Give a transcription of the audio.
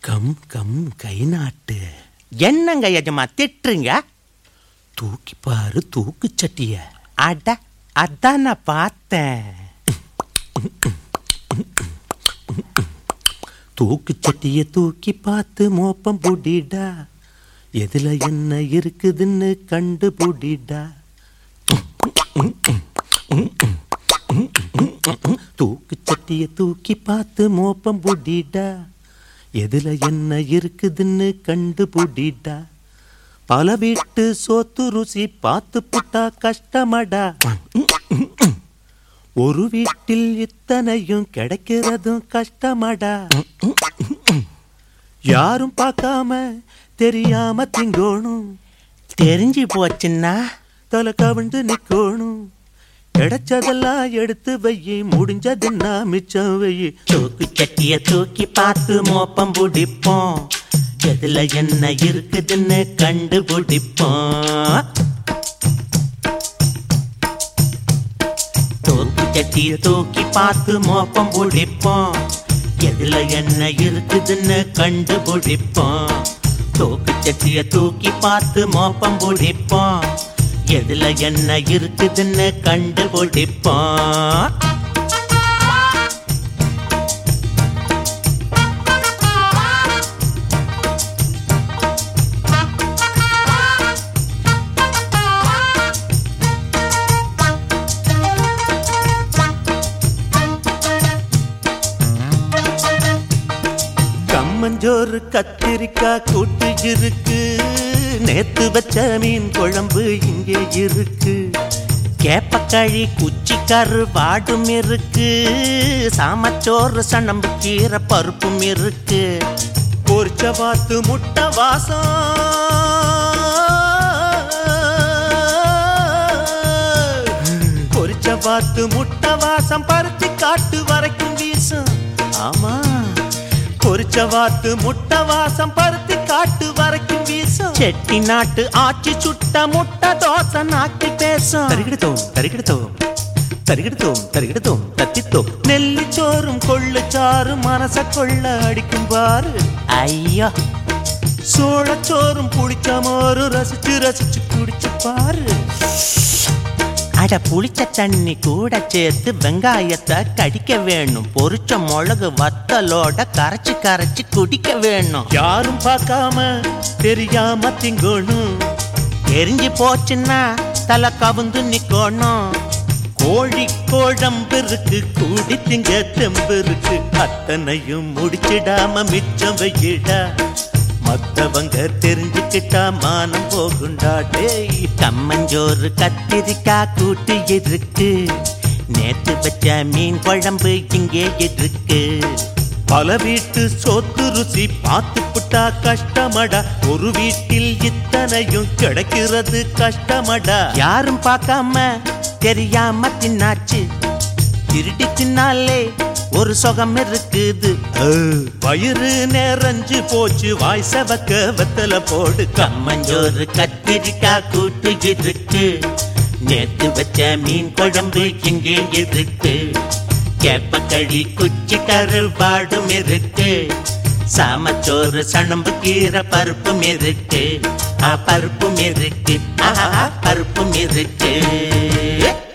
Come come கை நாட்டு. என்னங்க எஜமா திட்டுறீங்க? தூக்கி பாரு தூக்கு சட்டிய. அட அதான் நான் பார்த்தேன். தூக்கு சட்டிய தூக்கி பார்த்து மோப்பம் புடிடா, எதுல என்ன இருக்குதுன்னு கண்டு புடிடா. தூக்கு சட்டிய தூக்கி பார்த்து மோப்பம் புடிடா, எதுல என்ன இருக்குதுன்னு கண்டு புடிடா. பல வீட்டு சோத்து ருசி பார்த்து புட்டா கஷ்டமடா. ஒரு வீட்டில் இத்தனையும் கிடைக்கிறதும் கஷ்டமடா. யாரும் பார்க்காம தெரியாம திங்கோணும், தெரிஞ்சு போச்சுன்னா தலை கவிழ்ந்து நிக்கோணும். கிடைச்சதெல்லாம் எடுத்து வையி, முடிஞ்சதுன்னா மிச்சம் வையி. தூக்கு சட்டிய தூக்கி பார்த்து மோப்பம் பிடிப்போம், எதுல என்ன இருக்குதுன்னு கண்டுபிடிப்போம். தூக்கு சட்டிய தூக்கி பார்த்து மோப்பம் பிடிப்போம், எதுல என்ன இருக்குதுன்னு கண்டுபிடிப்போம். தூக்கு சட்டிய தூக்கி பார்த்து மோப்பம் பிடிப்போம், எதுல என்ன இருக்குதுன்னு கண்டுபிடிப்போம். கம்மஞ்சோறு கத்திரிக்காய் கூட்டு இருக்கு, நேத்து வச்ச மீன் குழம்பு இங்கே இருக்கு. கேப்பக்கழி குச்சிக்கரு வாடும் இருக்கு, சாமச்சோறு சணம்பு கீரை பருப்பும் இருக்கு. பொரிச்ச வாத்து முட்டை வாசம், பொரிச்ச வாத்து முட்டை வாசம் பருத்தி காட்டு வரைக்கும் வீசும். ஆமா, பொரிச்ச வாத்து முட்டை வாசம் பருத்தி காட்டு வரைக்கும் வீசும். செட்டி நாட்டு ஆச்சி சுட்ட முட்டை தோசை நாக்கி பேசும். தரிகிடுத்தோம் தரிகிடுத்தோம் தரிகிடுத்தோம் தரிகிடுத்தோம் தத்தித்தோம். நெல்லிச்சோறும் கொள்ளுச்சாரும் மனச கொள்ள அடிக்கும் பாரு. ஐயோ, சோளச்சோறும் புளிச்ச மோரும் ரசிச்சு ரசிச்சு குடிச்சு பாரு. அட புளிச்ச தண்ணி கூட சேர்த்து வெங்காயத்தை கடிக்க வேணும், பொரிச்ச மிளகு வத்தலோட கரைச்சு கரைச்சு குடிக்க வேணும். யாரும் பார்க்காம தெரியாம திங்கணும், தெரிஞ்சு போச்சுன்னா தலை கவுந்து நிக்கணும். கோழி குழம்பு இருக்கு, கூடி திங்க தெம்பு இருக்கு. அத்தனையும் முடிச்சிடாம மிச்சம் வையிடா, மத்தவங்க தெரிஞ்சுக்கிட்டா மானம் போகுண்டா. டேய், கம்மஞ்சோறு கத்திரிக்காய் கூட்டு இருக்கு, நேத்து வச்ச மீன் குழம்பு இங்கே இருக்கு. பல வீட்டு சோத்து ருசி பார்த்து புட்டா கஷ்டமடா. ஒரு வீட்டில் இத்தனையும் கிடைக்கிறது கஷ்டமடா. யாரும் பார்க்காம தெரியாம தின்னாச்சு, திருடி தின்னாலே ஒரு சுகம் இருக்குது. வயிறு நிறைஞ்சு போச்சு, வாய் சவக்க வெத்தல போடு. கம்மஞ்சோறு கத்திரிக்காய் கூட்டு இருக்கு, நேத்து வச்ச மீன் குழம்பு இங்கே இருக்கு. கேப்பக்கழி குச்சி கருவாடும் இருக்கு, சாமச்சோறு சணம்பு கீரை பருப்பும் இருக்கு. பருப்பும் இருக்கு, பருப்பும் இருக்கு.